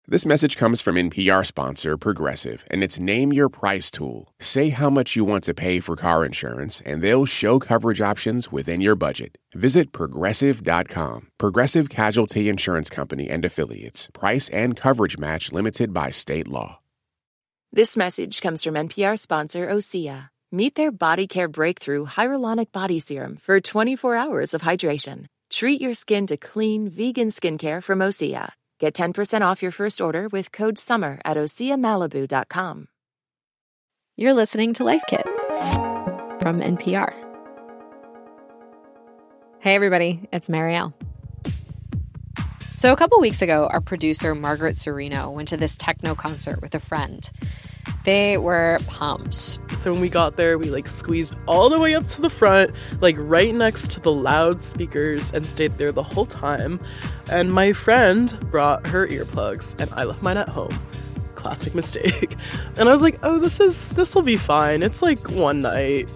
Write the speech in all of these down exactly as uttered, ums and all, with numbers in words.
This message comes from N P R sponsor Progressive, and it's Name Your Price tool. Say how much you want to pay for car insurance, and they'll show coverage options within your budget. Visit Progressive dot com. Progressive Casualty Insurance Company and Affiliates. Price and coverage match limited by state law. This message comes from N P R sponsor Osea. Meet their body care breakthrough hyaluronic body serum for twenty-four hours of hydration. Treat your skin to clean, vegan skincare from Osea. Get ten percent off your first order with code SUMMER at osea malibu dot com. You're listening to Life Kit from N P R. Hey, everybody. It's Marielle. So a couple weeks ago, our producer, Margaret Serino, went to this techno concert with a friend. They were pumped. So when we got there, we like squeezed all the way up to the front, like right next to the loudspeakers, and stayed there the whole time. And my friend brought her earplugs, and I left mine at home. Classic mistake. And I was like, oh, this is this will be fine. It's like one night.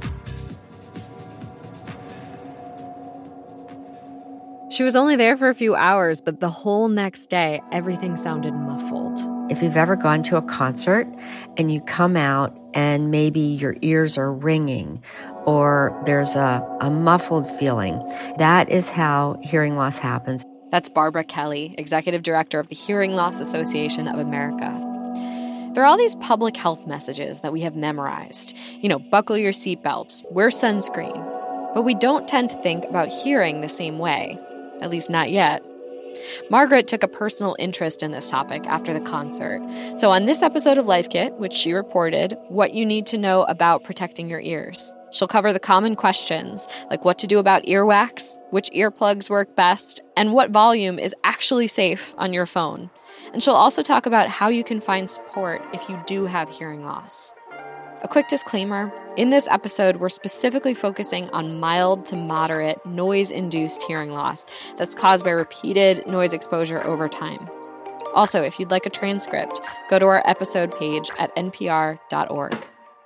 She was only there for a few hours, but the whole next day, everything sounded muffled. If you've ever gone to a concert and you come out and maybe your ears are ringing or there's a, a muffled feeling, that is how hearing loss happens. That's Barbara Kelly, Executive Director of the Hearing Loss Association of America. There are all these public health messages that we have memorized. You know, buckle your seatbelts, wear sunscreen. But we don't tend to think about hearing the same way, at least not yet. Margaret took a personal interest in this topic after the concert. So on this episode of Life Kit, which she reported, what you need to know about protecting your ears. She'll cover the common questions, like what to do about earwax, which earplugs work best, and what volume is actually safe on your phone. And she'll also talk about how you can find support if you do have hearing loss. A quick disclaimer, in this episode, we're specifically focusing on mild to moderate noise-induced hearing loss that's caused by repeated noise exposure over time. Also, if you'd like a transcript, go to our episode page at n p r dot org.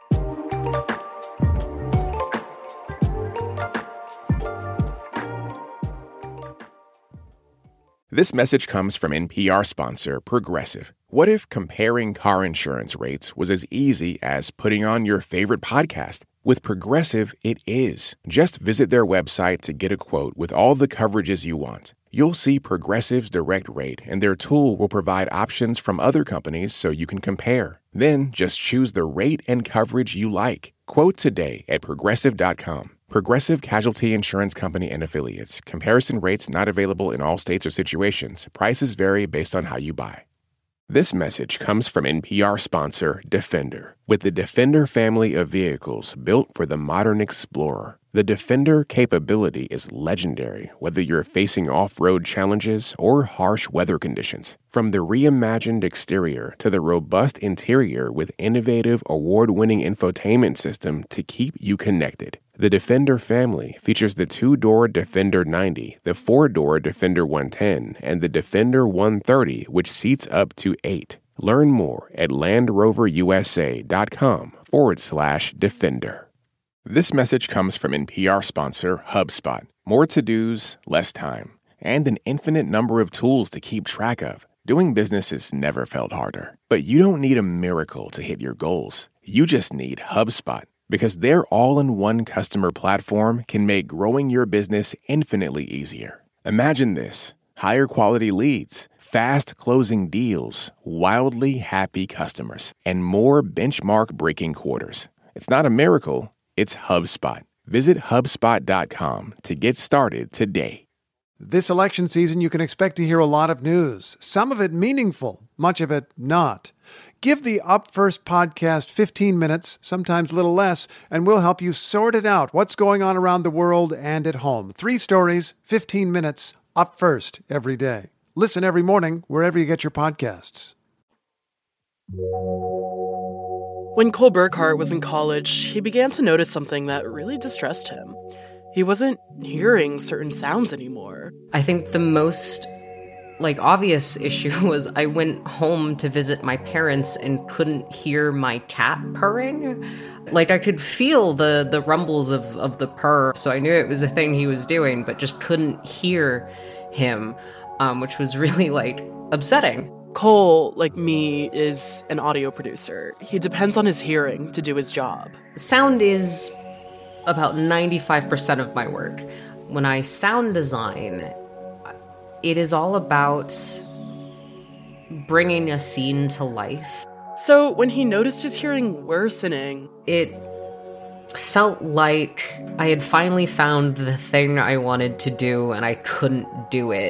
This message comes from N P R sponsor Progressive. What if comparing car insurance rates was as easy as putting on your favorite podcast? With Progressive, it is. Just visit their website to get a quote with all the coverages you want. You'll see Progressive's direct rate, and their tool will provide options from other companies so you can compare. Then just choose the rate and coverage you like. Quote today at progressive dot com. Progressive Casualty Insurance Company and Affiliates. Comparison rates not available in all states or situations. Prices vary based on how you buy. This message comes from N P R sponsor Defender. With the Defender family of vehicles built for the modern explorer, the Defender capability is legendary, whether you're facing off-road challenges or harsh weather conditions. From the reimagined exterior to the robust interior with innovative award-winning infotainment system to keep you connected. The Defender family features the two-door Defender ninety, the four-door Defender one ten, and the Defender one thirty, which seats up to eight. Learn more at landroverusa.com forward slash Defender. This message comes from N P R sponsor HubSpot. More to-dos, less time, and an infinite number of tools to keep track of. Doing business has never felt harder. But you don't need a miracle to hit your goals. You just need HubSpot. Because their all-in-one customer platform can make growing your business infinitely easier. Imagine this: higher quality leads, fast closing deals, wildly happy customers, and more benchmark-breaking quarters. It's not a miracle, it's HubSpot. Visit HubSpot dot com to get started today. This election season, you can expect to hear a lot of news, some of it meaningful, much of it not. Give the Up First podcast fifteen minutes, sometimes a little less, and we'll help you sort it out. What's going on around the world and at home? Three stories, fifteen minutes, Up First every day. Listen every morning wherever you get your podcasts. When Cole Burkhart was in college, he began to notice something that really distressed him. He wasn't hearing certain sounds anymore. I think the most like obvious issue was I went home to visit my parents and couldn't hear my cat purring. Like I could feel the the rumbles of, of the purr, so I knew it was a thing he was doing, but just couldn't hear him, um, which was really like upsetting. Cole, like me, is an audio producer. He depends on his hearing to do his job. Sound is about ninety-five percent of my work. When I sound design, it is all about bringing a scene to life. So when he noticed his hearing worsening, it felt like I had finally found the thing I wanted to do and I couldn't do it.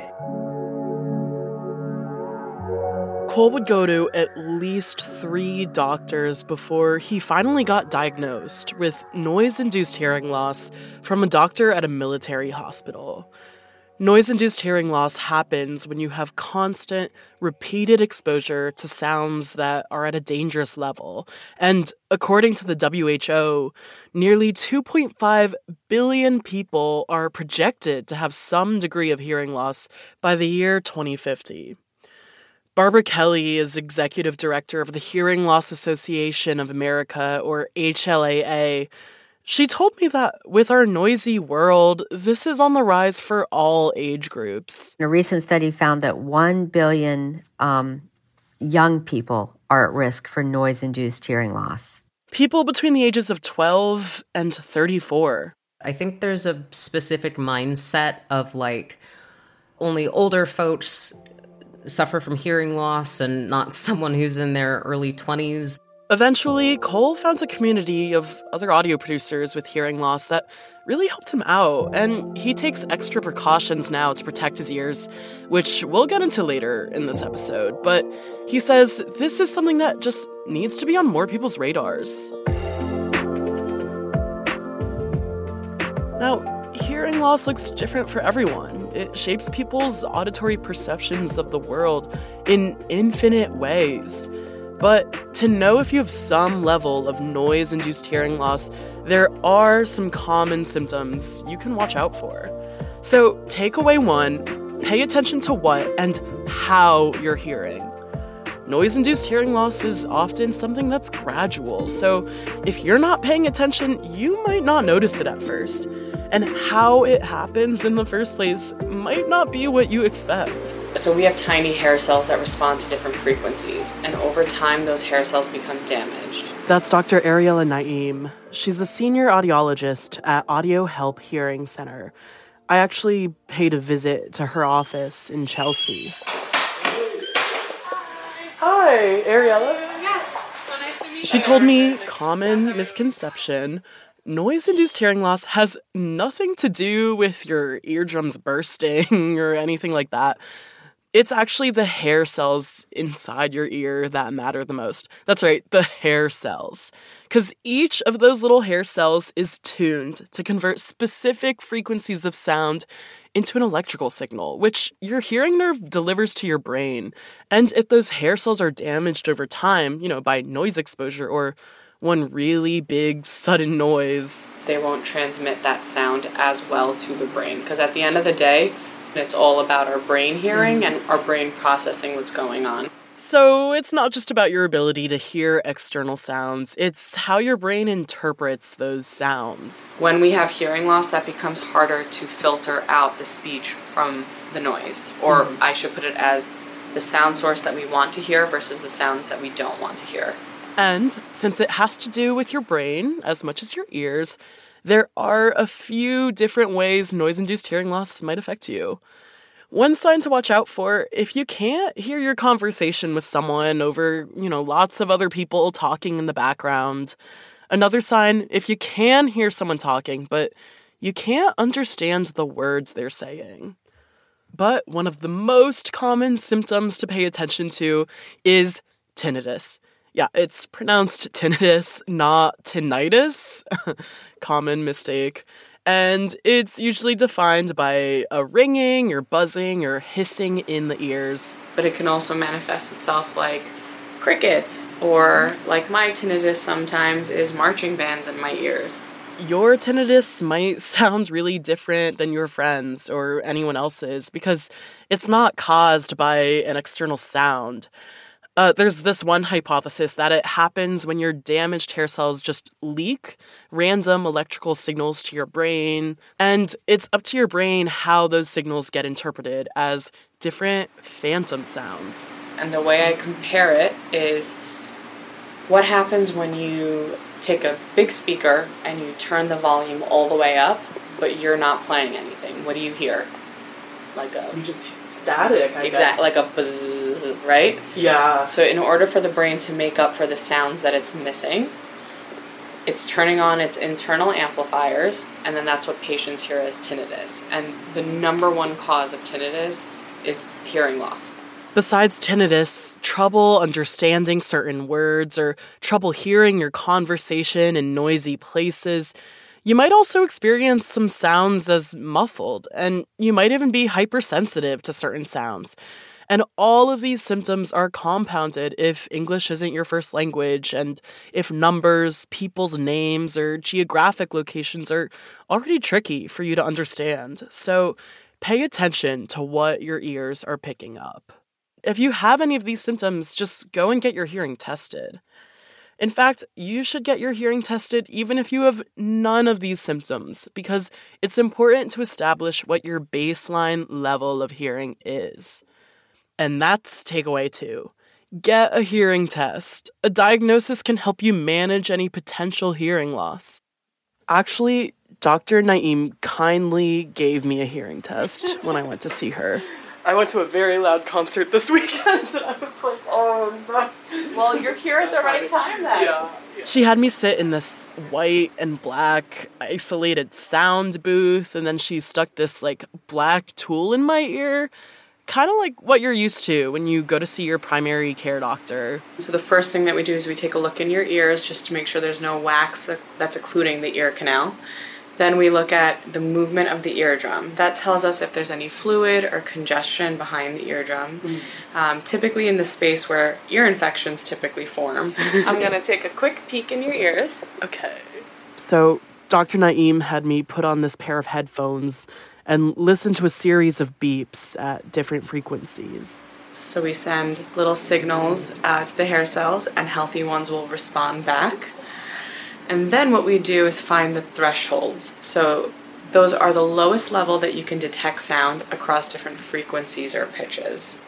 Cole would go to at least three doctors before he finally got diagnosed with noise-induced hearing loss from a doctor at a military hospital. Noise-induced hearing loss happens when you have constant, repeated exposure to sounds that are at a dangerous level. And according to the W H O, nearly two point five billion people are projected to have some degree of hearing loss by the year twenty fifty. Barbara Kelly is executive director of the Hearing Loss Association of America, or H L A A. She told me that with our noisy world, this is on the rise for all age groups. A recent study found that one billion um, young people are at risk for noise-induced hearing loss. People between the ages of twelve and thirty-four. I think there's a specific mindset of like only older folks suffer from hearing loss and not someone who's in their early twenties. Eventually, Cole found a community of other audio producers with hearing loss that really helped him out, and he takes extra precautions now to protect his ears, which we'll get into later in this episode. But he says this is something that just needs to be on more people's radars. Now, hearing loss looks different for everyone. It shapes people's auditory perceptions of the world in infinite ways. But to know if you have some level of noise-induced hearing loss, there are some common symptoms you can watch out for. So takeaway one, pay attention to what and how you're hearing. Noise-induced hearing loss is often something that's gradual, so if you're not paying attention, you might not notice it at first. And how it happens in the first place might not be what you expect. So we have tiny hair cells that respond to different frequencies, and over time those hair cells become damaged. That's Doctor Ariella Naim. She's the senior audiologist at Audio Help Hearing Center. I actually paid a visit to her office in Chelsea. Hi, Ariella. Yes, so nice to meet you. She told me common misconception. Noise-induced hearing loss has nothing to do with your eardrums bursting or anything like that. It's actually the hair cells inside your ear that matter the most. That's right, the hair cells. Because each of those little hair cells is tuned to convert specific frequencies of sound into an electrical signal, which your hearing nerve delivers to your brain. And if those hair cells are damaged over time, you know, by noise exposure or one really big sudden noise, they won't transmit that sound as well to the brain. Because at the end of the day, it's all about our brain hearing and our brain processing what's going on. So it's not just about your ability to hear external sounds, it's how your brain interprets those sounds. When we have hearing loss, that becomes harder to filter out the speech from the noise. Or mm-hmm. I should put it as the sound source that we want to hear versus the sounds that we don't want to hear. And since it has to do with your brain as much as your ears, there are a few different ways noise-induced hearing loss might affect you. One sign to watch out for, if you can't hear your conversation with someone over, you know, lots of other people talking in the background. Another sign, if you can hear someone talking, but you can't understand the words they're saying. But one of the most common symptoms to pay attention to is tinnitus. Yeah, it's pronounced tinnitus, not tinnitus. Common mistake. And it's usually defined by a ringing or buzzing or hissing in the ears. But it can also manifest itself like crickets, or like my tinnitus sometimes is marching bands in my ears. Your tinnitus might sound really different than your friends or anyone else's because it's not caused by an external sound. Uh, there's this one hypothesis that it happens when your damaged hair cells just leak random electrical signals to your brain, and it's up to your brain how those signals get interpreted as different phantom sounds. And the way I compare it is what happens when you take a big speaker and you turn the volume all the way up, but you're not playing anything. What do you hear? Like a... You just static, I exactly, guess. like a buzz, right? Yeah. So in order for the brain to make up for the sounds that it's missing, it's turning on its internal amplifiers, and then that's what patients hear as tinnitus. And the number one cause of tinnitus is hearing loss. Besides tinnitus, trouble understanding certain words or trouble hearing your conversation in noisy places, you might also experience some sounds as muffled, and you might even be hypersensitive to certain sounds. And all of these symptoms are compounded if English isn't your first language, and if numbers, people's names, or geographic locations are already tricky for you to understand. So pay attention to what your ears are picking up. If you have any of these symptoms, just go and get your hearing tested. In fact, you should get your hearing tested even if you have none of these symptoms, because it's important to establish what your baseline level of hearing is. And that's takeaway two. Get a hearing test. A diagnosis can help you manage any potential hearing loss. Actually, Doctor Naeem kindly gave me a hearing test when I went to see her. I went to a very loud concert this weekend, and I was like, oh, no. Well, you're here at the right time then. Yeah. She had me sit in this white and black isolated sound booth, and then she stuck this, like, black tool in my ear, kind of like what you're used to when you go to see your primary care doctor. So the first thing that we do is we take a look in your ears just to make sure there's no wax that, that's occluding the ear canal. Then we look at the movement of the eardrum. That tells us if there's any fluid or congestion behind the eardrum, mm. um, typically in the space where ear infections typically form. I'm going to take a quick peek in your ears. Okay. So Doctor Naeem had me put on this pair of headphones and listen to a series of beeps at different frequencies. So we send little signals uh, to the hair cells, and healthy ones will respond back. And then what we do is find the thresholds. So those are the lowest level that you can detect sound across different frequencies or pitches.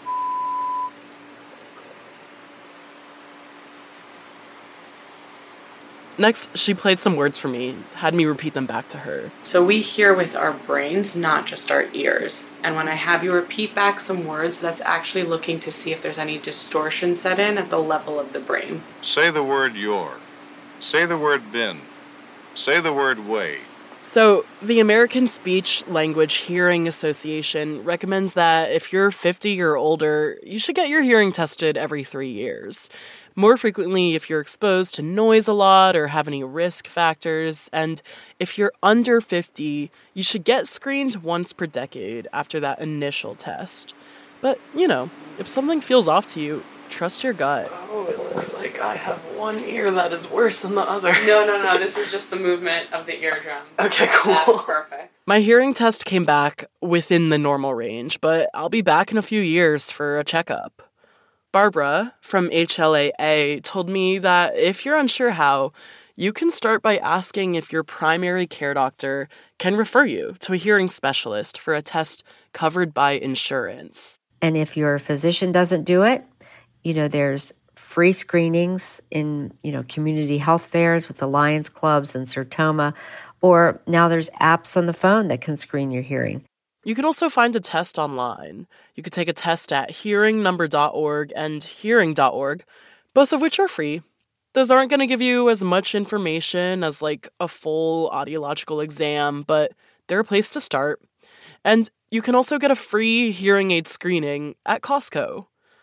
Next, she played some words for me, had me repeat them back to her. So we hear with our brains, not just our ears. And when I have you repeat back some words, that's actually looking to see if there's any distortion set in at the level of the brain. Say the word your. Say the word bin. Say the word way. So, the American Speech Language Hearing Association recommends that if you're fifty or older, you should get your hearing tested every three years. More frequently if you're exposed to noise a lot or have any risk factors. And if you're under fifty, you should get screened once per decade after that initial test. But, you know, if something feels off to you, trust your gut. Oh, it looks like I have one ear that is worse than the other. No, no, no. This is just the movement of the eardrum. Okay, cool. That's perfect. My hearing test came back within the normal range, but I'll be back in a few years for a checkup. Barbara from H L A A told me that if you're unsure how, you can start by asking if your primary care doctor can refer you to a hearing specialist for a test covered by insurance. And if your physician doesn't do it, you know, there's free screenings in, you know, community health fairs with the Lions Clubs and Sertoma, or now there's apps on the phone that can screen your hearing. You can also find a test online. You could take a test at hearing number dot org and hearing dot org, both of which are free. Those aren't going to give you as much information as, like, a full audiological exam, but they're a place to start. And you can also get a free hearing aid screening at Costco.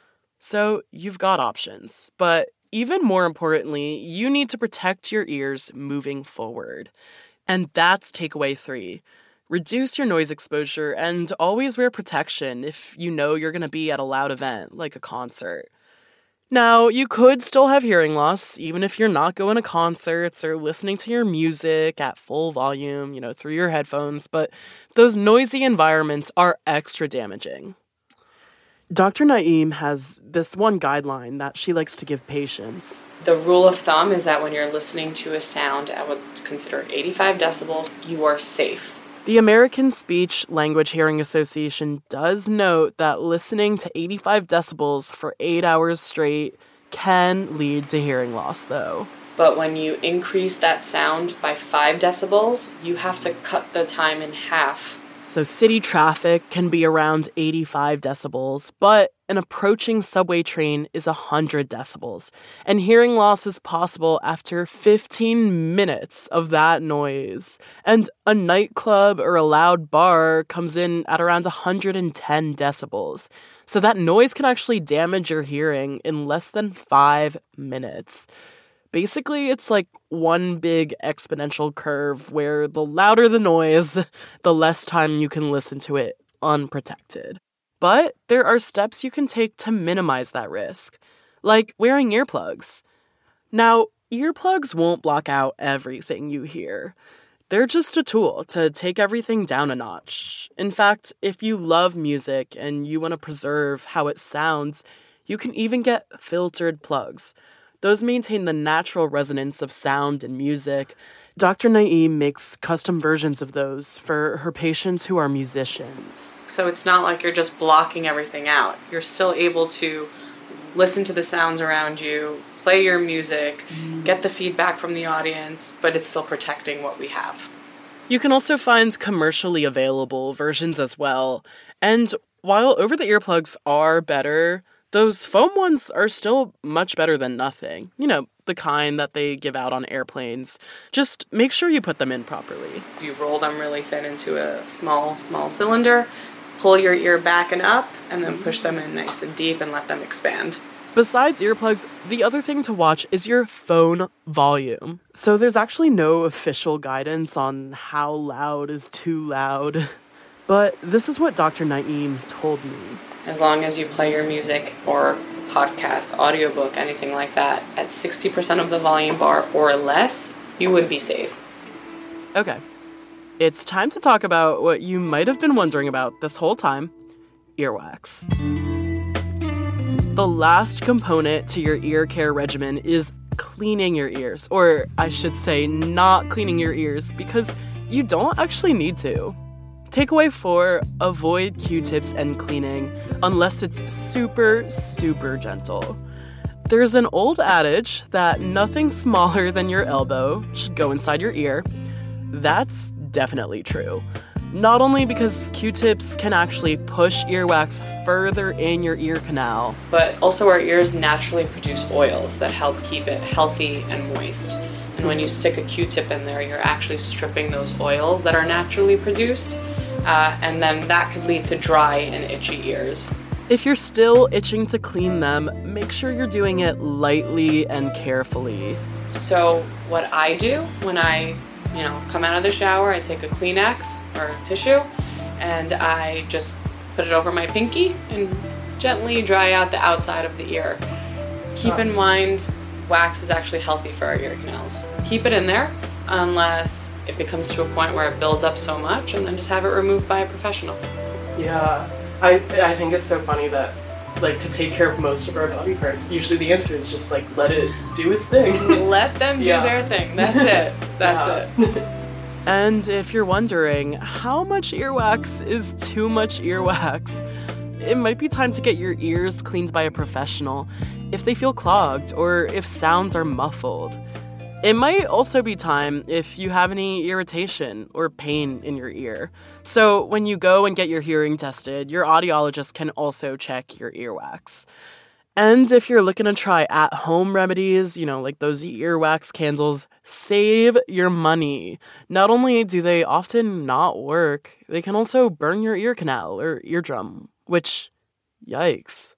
So you've got options, but even more importantly, you need to protect your ears moving forward. And that's takeaway three. Reduce your noise exposure and always wear protection if you know you're going to be at a loud event, like a concert. Now, you could still have hearing loss, even if you're not going to concerts or listening to your music at full volume, you know, through your headphones, but those noisy environments are extra damaging. Doctor Naeem has this one guideline that she likes to give patients. The rule of thumb is that when you're listening to a sound at what's considered eighty-five decibels, you are safe. The American Speech Language Hearing Association does note that listening to eighty-five decibels for eight hours straight can lead to hearing loss, though. But when you increase that sound by five decibels, you have to cut the time in half. So city traffic can be around eighty-five decibels, but an approaching subway train is one hundred decibels, and hearing loss is possible after fifteen minutes of that noise. And a nightclub or a loud bar comes in at around one hundred ten decibels, so that noise can actually damage your hearing in less than five minutes. Basically, it's like one big exponential curve where the louder the noise, the less time you can listen to it unprotected. But there are steps you can take to minimize that risk, like wearing earplugs. Now, earplugs won't block out everything you hear. They're just a tool to take everything down a notch. In fact, if you love music and you want to preserve how it sounds, you can even get filtered plugs. Those maintain the natural resonance of sound and music. Doctor Naeem makes custom versions of those for her patients who are musicians. So it's not like you're just blocking everything out. You're still able to listen to the sounds around you, play your music, mm. get the feedback from the audience, but it's still protecting what we have. You can also find commercially available versions as well. And while over-the-ear plugs are better, those foam ones are still much better than nothing. You know, the kind that they give out on airplanes. Just make sure you put them in properly. You roll them really thin into a small, small cylinder, pull your ear back and up, and then push them in nice and deep and let them expand. Besides earplugs, the other thing to watch is your phone volume. So there's actually no official guidance on how loud is too loud. But this is what Doctor Naeem told me. As long as you play your music or podcast, audiobook, anything like that, at sixty percent of the volume bar or less, you would be safe. Okay. It's time to talk about what you might have been wondering about this whole time, earwax. The last component to your ear care regimen is cleaning your ears, or I should say not cleaning your ears, because you don't actually need to. Takeaway four, avoid Q-tips and cleaning unless it's super, super gentle. There's an old adage that nothing smaller than your elbow should go inside your ear. That's definitely true. Not only because Q-tips can actually push earwax further in your ear canal, but also our ears naturally produce oils that help keep it healthy and moist. And when you stick a Q-tip in there, you're actually stripping those oils that are naturally produced. Uh, and then that could lead to dry and itchy ears. If you're still itching to clean them, make sure you're doing it lightly and carefully. So what I do when I, you know, come out of the shower, I take a Kleenex or a tissue and I just put it over my pinky and gently dry out the outside of the ear. Keep oh. in mind, wax is actually healthy for our ear canals. Keep it in there unless it becomes to a point where it builds up so much, and then just have it removed by a professional. Yeah, I I think it's so funny that, like, to take care of most of our body parts, usually the answer is just, like, let it do its thing. Let them do yeah. their thing. That's it. That's yeah. it. And if you're wondering, how much earwax is too much earwax? It might be time to get your ears cleaned by a professional if they feel clogged or if sounds are muffled. It might also be time if you have any irritation or pain in your ear. So when you go and get your hearing tested, your audiologist can also check your earwax. And if you're looking to try at-home remedies, you know, like those earwax candles, save your money. Not only do they often not work, they can also burn your ear canal or eardrum, which, yikes.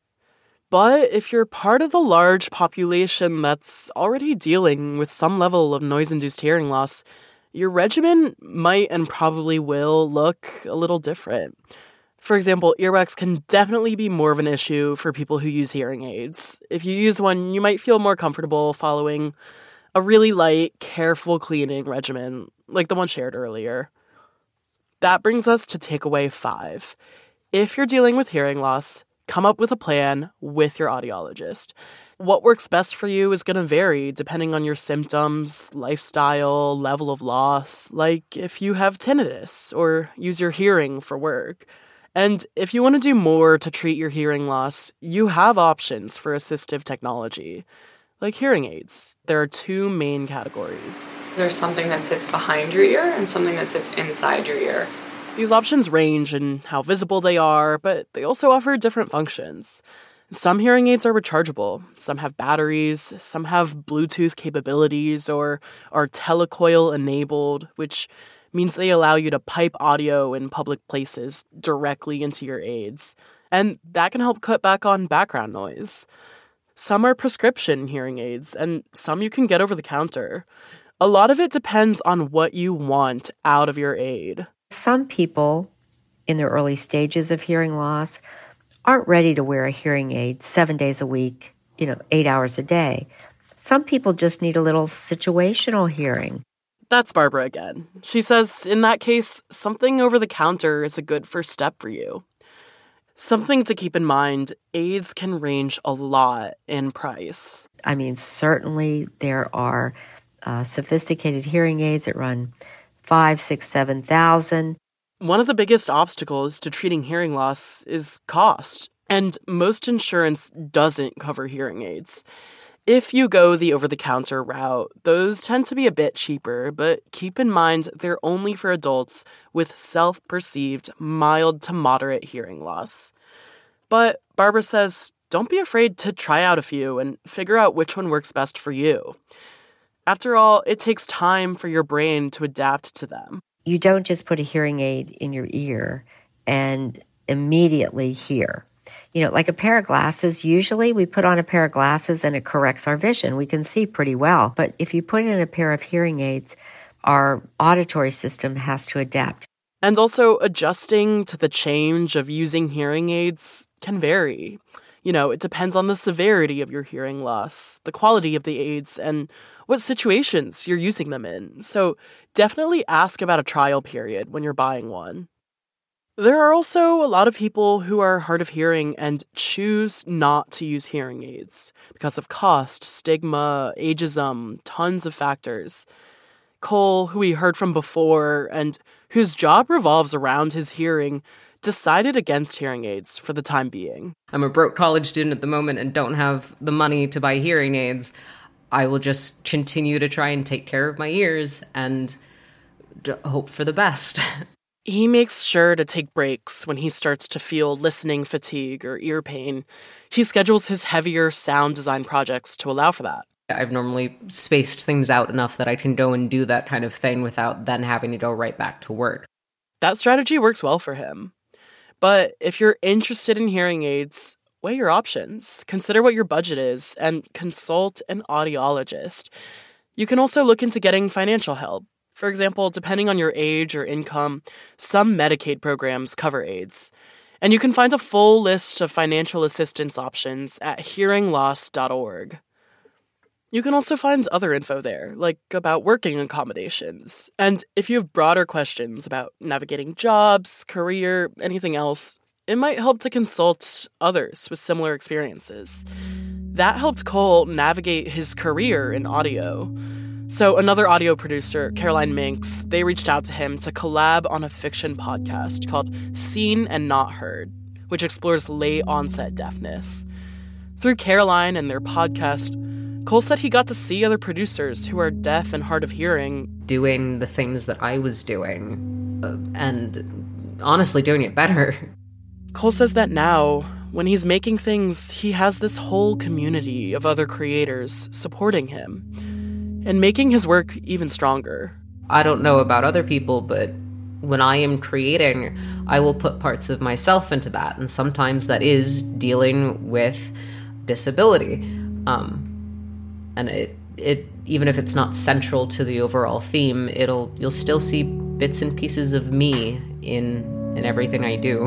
But if you're part of the large population that's already dealing with some level of noise-induced hearing loss, your regimen might and probably will look a little different. For example, earwax can definitely be more of an issue for people who use hearing aids. If you use one, you might feel more comfortable following a really light, careful cleaning regimen, like the one shared earlier. That brings us to takeaway five. If you're dealing with hearing loss, come up with a plan with your audiologist. What works best for you is going to vary depending on your symptoms, lifestyle, level of loss, like if you have tinnitus or use your hearing for work. And if you want to do more to treat your hearing loss, you have options for assistive technology, like hearing aids. There are two main categories. There's something that sits behind your ear and something that sits inside your ear. These options range in how visible they are, but they also offer different functions. Some hearing aids are rechargeable, some have batteries, some have Bluetooth capabilities or are telecoil-enabled, which means they allow you to pipe audio in public places directly into your aids. And that can help cut back on background noise. Some are prescription hearing aids, and some you can get over the counter. A lot of it depends on what you want out of your aid. Some people in their early stages of hearing loss aren't ready to wear a hearing aid seven days a week, you know, eight hours a day. Some people just need a little situational hearing. That's Barbara again. She says, in that case, something over the counter is a good first step for you. Something to keep in mind, aids can range a lot in price. I mean, certainly there are uh, sophisticated hearing aids that run five, six, seven thousand. One of the biggest obstacles to treating hearing loss is cost, and most insurance doesn't cover hearing aids. If you go the over-the-counter route, those tend to be a bit cheaper, but keep in mind they're only for adults with self-perceived mild to moderate hearing loss. But Barbara says, don't be afraid to try out a few and figure out which one works best for you. After all, it takes time for your brain to adapt to them. You don't just put a hearing aid in your ear and immediately hear. You know, like a pair of glasses, usually we put on a pair of glasses and it corrects our vision. We can see pretty well. But if you put in a pair of hearing aids, our auditory system has to adapt. And also, adjusting to the change of using hearing aids can vary. You know, it depends on the severity of your hearing loss, the quality of the aids, and what situations you're using them in. So definitely ask about a trial period when you're buying one. There are also a lot of people who are hard of hearing and choose not to use hearing aids because of cost, stigma, ageism, tons of factors. Cole, who we heard from before and whose job revolves around his hearing, decided against hearing aids for the time being. I'm a broke college student at the moment and don't have the money to buy hearing aids. I will just continue to try and take care of my ears and d- hope for the best. He makes sure to take breaks when he starts to feel listening fatigue or ear pain. He schedules his heavier sound design projects to allow for that. I've normally spaced things out enough that I can go and do that kind of thing without then having to go right back to work. That strategy works well for him. But if you're interested in hearing aids, weigh your options, consider what your budget is, and consult an audiologist. You can also look into getting financial help. For example, depending on your age or income, some Medicaid programs cover aids. And you can find a full list of financial assistance options at hearing loss dot org. You can also find other info there, like about working accommodations. And if you have broader questions about navigating jobs, career, anything else, it might help to consult others with similar experiences. That helped Cole navigate his career in audio. So another audio producer, Caroline Minks, they reached out to him to collab on a fiction podcast called Seen and Not Heard, which explores late-onset deafness. Through Caroline and their podcast, Cole said he got to see other producers who are deaf and hard of hearing doing the things that I was doing, uh, and honestly doing it better. Cole says that now, when he's making things, he has this whole community of other creators supporting him and making his work even stronger. I don't know about other people, but when I am creating, I will put parts of myself into that, and sometimes that is dealing with disability. Um, and it, it even if it's not central to the overall theme, it'll you'll still see bits and pieces of me in in everything I do.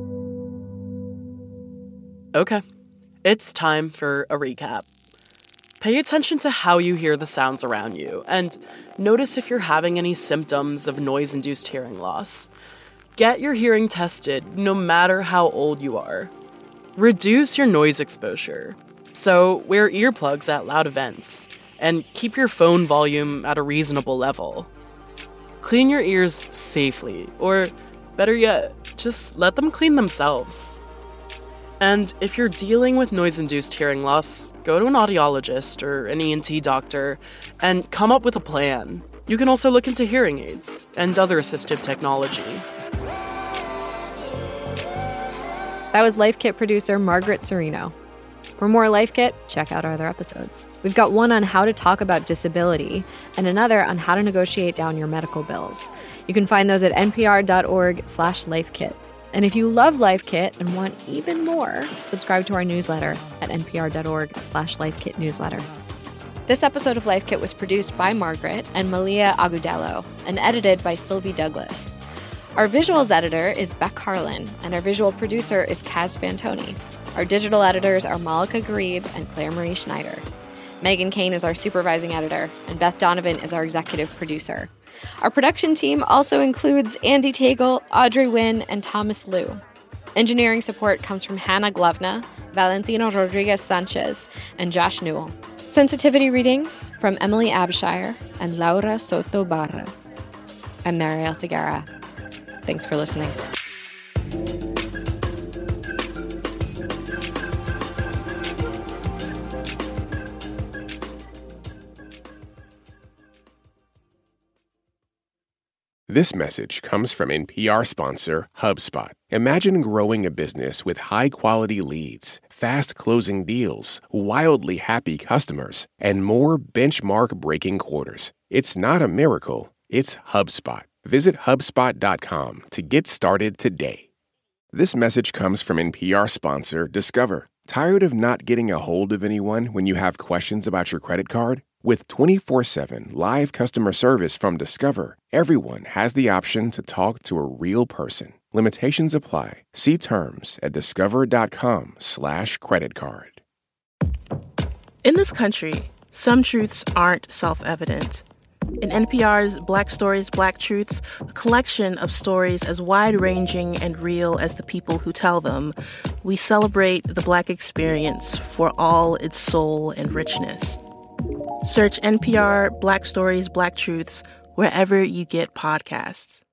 Okay, it's time for a recap. Pay attention to how you hear the sounds around you, and notice if you're having any symptoms of noise-induced hearing loss. Get your hearing tested, no matter how old you are. Reduce your noise exposure. So wear earplugs at loud events, and keep your phone volume at a reasonable level. Clean your ears safely, or better yet, just let them clean themselves. And if you're dealing with noise-induced hearing loss, go to an audiologist or an E N T doctor and come up with a plan. You can also look into hearing aids and other assistive technology. That was Life Kit producer Margaret Cirino. For more Life Kit, check out our other episodes. We've got one on how to talk about disability and another on how to negotiate down your medical bills. You can find those at npr.org slash lifekit. And if you love Life Kit and want even more, subscribe to our newsletter at npr.org slash lifekit newsletter. This episode of Life Kit was produced by Margaret and Malia Agudelo and edited by Sylvie Douglas. Our visuals editor is Beck Harlan, and our visual producer is Kaz Fantoni. Our digital editors are Malika Garib and Claire Marie Schneider. Megan Kane is our supervising editor, and Beth Donovan is our executive producer. Our production team also includes Andy Tagle, Audrey Wynn, and Thomas Liu. Engineering support comes from Hannah Glovna, Valentino Rodriguez Sanchez, and Josh Newell. Sensitivity readings from Emily Abshire and Laura Soto Barra. I'm Mariel Segura. Thanks for listening. This message comes from N P R sponsor HubSpot. Imagine growing a business with high-quality leads, fast-closing deals, wildly happy customers, and more benchmark-breaking quarters. It's not a miracle, it's HubSpot. Visit HubSpot dot com to get started today. This message comes from N P R sponsor Discover. Tired of not getting a hold of anyone when you have questions about your credit card? With twenty-four seven live customer service from Discover, everyone has the option to talk to a real person. Limitations apply. See terms at discover.com slash credit card. In this country, some truths aren't self-evident. In N P R's Black Stories, Black Truths, a collection of stories as wide-ranging and real as the people who tell them, we celebrate the Black experience for all its soul and richness. Search N P R Black Stories, Black Truths wherever you get podcasts.